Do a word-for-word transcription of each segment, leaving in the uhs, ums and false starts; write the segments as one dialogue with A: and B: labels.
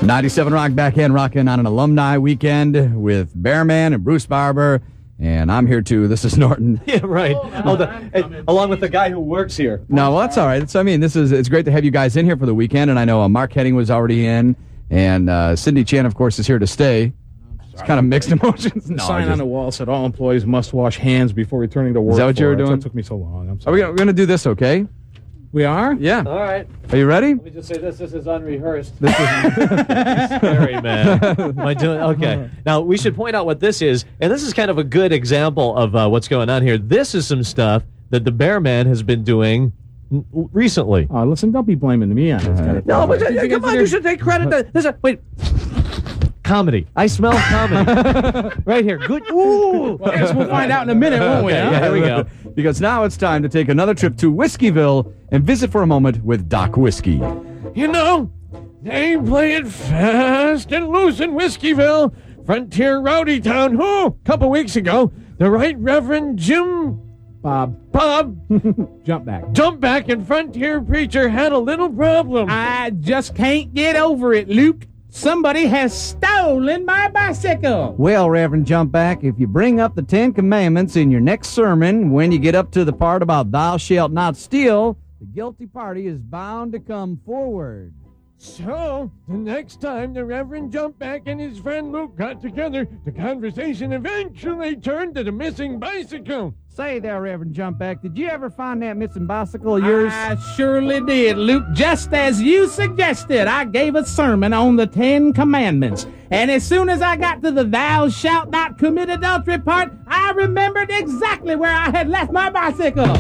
A: ninety-seven Rock back in, rocking on an alumni weekend with Bearman and Bruce Barber. And I'm here too. This is Norton.
B: Yeah, right. Oh, the, hey, along with the guy who works here.
A: No, well, that's all right. It's, I mean, this is it's great to have you guys in here for the weekend. And I know uh, Mark Henning was already in, and uh, Cindy Chan, of course, is here to stay. It's kind of mixed emotions.
C: The
A: No,
C: sign
A: just,
C: on the wall said all employees must wash hands before returning to work.
A: Is that what you were
C: That's
A: doing?
C: It took me so long. I'm
A: Are
C: sorry.
A: we going to do this, okay?
C: We are?
A: Yeah.
B: All right.
A: Are you ready?
B: Let me just say this. This is unrehearsed.
A: This is,
B: Scary, man. Am I doing okay? Now we should point out what this is, and this is kind of a good example of uh, what's going on here. This is some stuff that the Bearman has been doing n- recently.
C: Oh, listen, don't be blaming me on this. Kind of
B: No, but uh,
C: thing.
B: come on, you should take credit. To, this, uh, wait, comedy. I smell comedy right here. Good. Ooh.
C: Well, I guess we'll find out in a minute, won't we?
B: Okay,
C: huh?
B: yeah, here we go.
A: Because now it's time to take another trip to Whiskeyville and visit for a moment with Doc Whiskey.
D: You know, they play it fast and loose in Whiskeyville, Frontier Rowdy Town. Oh, a couple weeks ago, the Right Reverend Jim
C: Bob,
D: Bob
C: jump back.
D: Jumpback and Frontier Preacher had a little problem.
C: I just can't get over it, Luke. Somebody has stolen my bicycle.
A: Well, Reverend Jumpback, if you bring up the Ten Commandments in your next sermon, when you get up to the part about thou shalt not steal, the guilty party is bound to come forward.
D: So, the next time the Reverend Jumpback and his friend Luke got together, the conversation eventually turned to the missing bicycle.
A: Say there, Reverend Jumpback, did you ever find that missing bicycle of yours?
C: I surely did, Luke. Just as you suggested, I gave a sermon on the Ten Commandments. And as soon as I got to the thou shalt not commit adultery part, I remembered exactly where I had left my bicycle.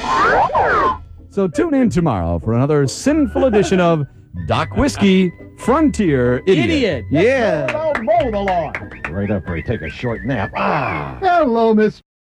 A: So tune in tomorrow for another sinful edition of Doc Whiskey, Frontier Idiot.
C: Idiot.
A: Yeah.
E: Don't mow the lawn. Right up where you take a short nap. Ah. Hello, Miss